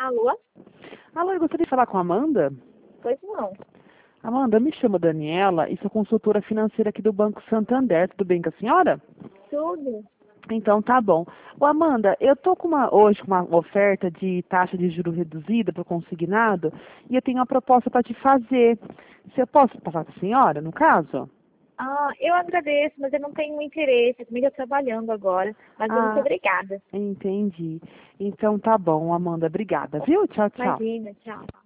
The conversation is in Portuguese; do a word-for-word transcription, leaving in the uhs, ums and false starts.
Alô? Alô, eu gostaria de falar com a Amanda. Pois não. Amanda, me chamo Daniela e sou consultora financeira aqui do Banco Santander. Tudo bem com a senhora? Tudo. Então tá bom. Ô Amanda, eu tô com uma, hoje com uma oferta de taxa de juros reduzida para o consignado e eu tenho uma proposta para te fazer. Se eu posso passar para a senhora, no caso? Ah, eu agradeço, mas eu não tenho interesse. Eu também estou trabalhando agora. Mas muito Ah, obrigada. entendi. Então tá bom, Amanda. Obrigada, viu? Tchau, tchau. Imagina, tchau.